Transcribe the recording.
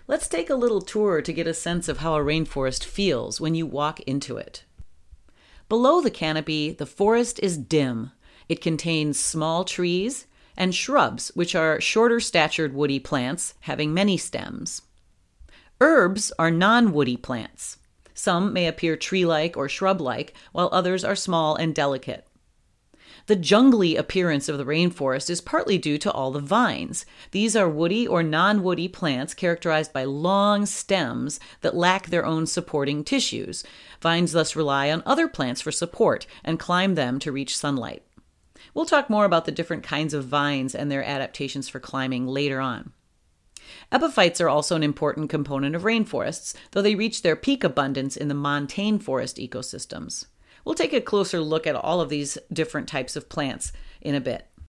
Let's take a little tour to get a sense of how a rainforest feels when you walk into it. Below the canopy, the forest is dim. It contains small trees and shrubs, which are shorter statured woody plants having many stems. Herbs are non-woody plants. Some may appear tree-like or shrub-like, while others are small and delicate. The jungly appearance of the rainforest is partly due to all the vines. These are woody or non-woody plants characterized by long stems that lack their own supporting tissues. Vines thus rely on other plants for support and climb them to reach sunlight. We'll talk more about the different kinds of vines and their adaptations for climbing later on. Epiphytes are also an important component of rainforests, though they reach their peak abundance in the montane forest ecosystems. We'll take a closer look at all of these different types of plants in a bit.